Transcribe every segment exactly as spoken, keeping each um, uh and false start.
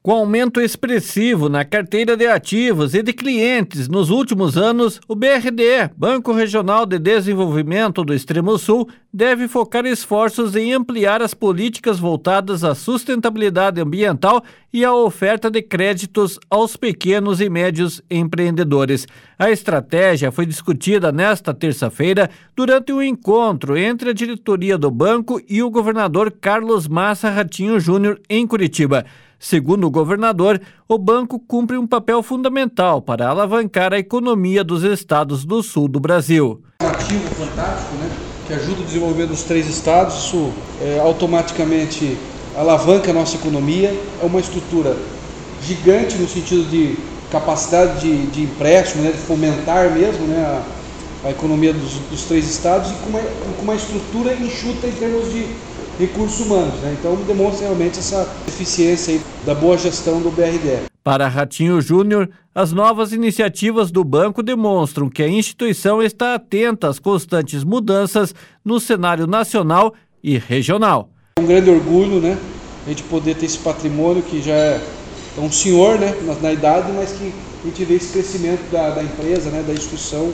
Com aumento expressivo na carteira de ativos e de clientes nos últimos anos, o B R D E, Banco Regional de Desenvolvimento do Extremo Sul, deve focar esforços em ampliar as políticas voltadas à sustentabilidade ambiental e à oferta de créditos aos pequenos e médios empreendedores. A estratégia foi discutida nesta terça-feira durante um encontro entre a diretoria do banco e o governador Carlos Massa Ratinho Júnior em Curitiba. Segundo o governador, o banco cumpre um papel fundamental para alavancar a economia dos estados do sul do Brasil. Um ativo fantástico, né, que ajuda o desenvolvimento dos três estados, isso é, automaticamente alavanca a nossa economia. É uma estrutura gigante no sentido de capacidade de, de empréstimo, né, de fomentar mesmo, né, a, a economia dos, dos três estados e com uma, com uma estrutura enxuta em termos de recursos humanos, né? Então demonstra realmente essa eficiência aí da boa gestão do B R D E. Para Ratinho Júnior, as novas iniciativas do banco demonstram que a instituição está atenta às constantes mudanças no cenário nacional e regional. É um grande orgulho, né, a gente poder ter esse patrimônio que já é um senhor, né, na, na idade, mas que a gente vê esse crescimento da, da empresa, né, da instituição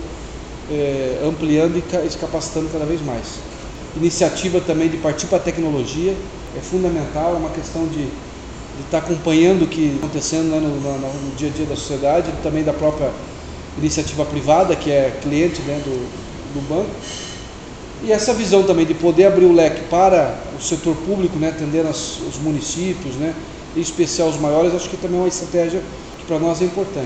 é, ampliando e se capacitando cada vez mais. Iniciativa também de partir para a tecnologia é fundamental, é uma questão de estar tá acompanhando o que está acontecendo, né, no, no, no dia a dia da sociedade, também da própria iniciativa privada, que é cliente, né, do, do banco. E essa visão também de poder abrir o leque para o setor público, né, atendendo as, os municípios, né, em especial os maiores, acho que também é uma estratégia que para nós é importante.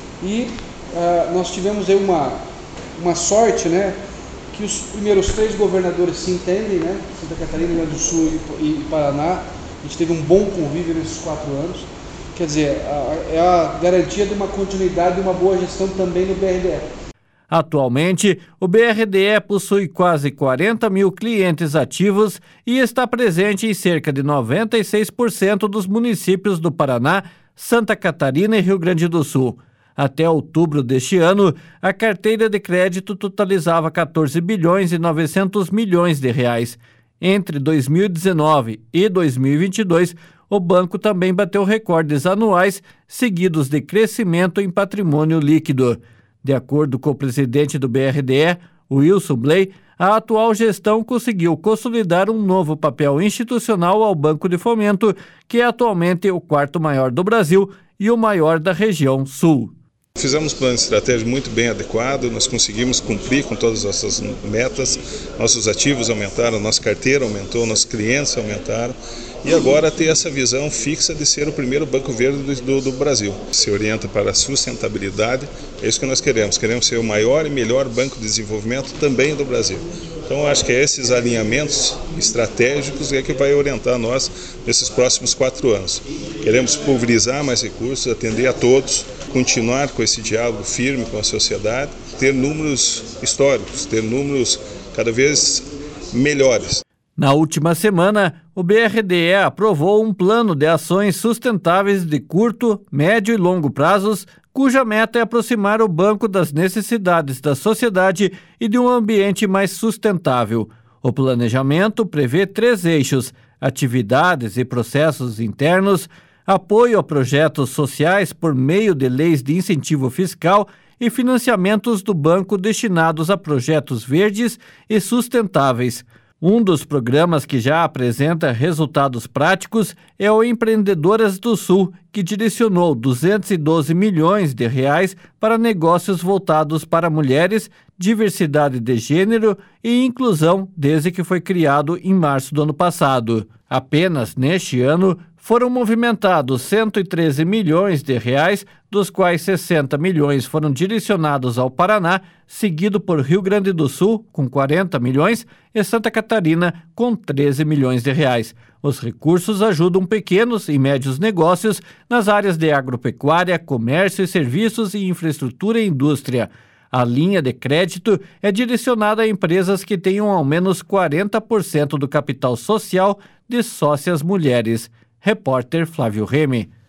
E uh, nós tivemos aí uma, uma sorte, né, que os primeiros três governadores se entendem, né? Santa Catarina, Rio Grande do Sul e, e Paraná. A gente teve um bom convívio nesses quatro anos. Quer dizer, a, é a garantia de uma continuidade e uma boa gestão também no B R D E. Atualmente, o B R D E possui quase quarenta mil clientes ativos e está presente em cerca de noventa e seis por cento dos municípios do Paraná, Santa Catarina e Rio Grande do Sul. Até outubro deste ano, a carteira de crédito totalizava quatorze bilhões e novecentos milhões de reais. Entre dois mil e dezenove e dois mil e vinte e dois, o banco também bateu recordes anuais seguidos de crescimento em patrimônio líquido. De acordo com o presidente do B R D E, Wilson Bley, a atual gestão conseguiu consolidar um novo papel institucional ao Banco de Fomento, que é atualmente o quarto maior do Brasil e o maior da região sul. Fizemos um plano de estratégia muito bem adequado, nós conseguimos cumprir com todas as nossas metas, nossos ativos aumentaram, nossa carteira aumentou, nossos clientes aumentaram e agora ter essa visão fixa de ser o primeiro banco verde do, do Brasil. Se orienta para a sustentabilidade, é isso que nós queremos, queremos ser o maior e melhor banco de desenvolvimento também do Brasil. Então acho que é esses alinhamentos estratégicos é que vai orientar nós nesses próximos quatro anos. Queremos pulverizar mais recursos, atender a todos, continuar com esse diálogo firme com a sociedade, ter números históricos, ter números cada vez melhores. Na última semana, o B R D E aprovou um plano de ações sustentáveis de curto, médio e longo prazos, cuja meta é aproximar o banco das necessidades da sociedade e de um ambiente mais sustentável. O planejamento prevê três eixos: atividades e processos internos, apoio a projetos sociais por meio de leis de incentivo fiscal e financiamentos do banco destinados a projetos verdes e sustentáveis. Um dos programas que já apresenta resultados práticos é o Empreendedoras do Sul, que direcionou duzentos e doze milhões de reais para negócios voltados para mulheres, diversidade de gênero e inclusão desde que foi criado em março do ano passado. Apenas neste ano foram movimentados cento e treze milhões de reais, dos quais sessenta milhões foram direcionados ao Paraná, seguido por Rio Grande do Sul, com quarenta milhões, e Santa Catarina, com treze milhões de reais. Os recursos ajudam pequenos e médios negócios nas áreas de agropecuária, comércio e serviços e infraestrutura e indústria. A linha de crédito é direcionada a empresas que tenham ao menos quarenta por cento do capital social de sócias mulheres. Repórter Flávio Remy.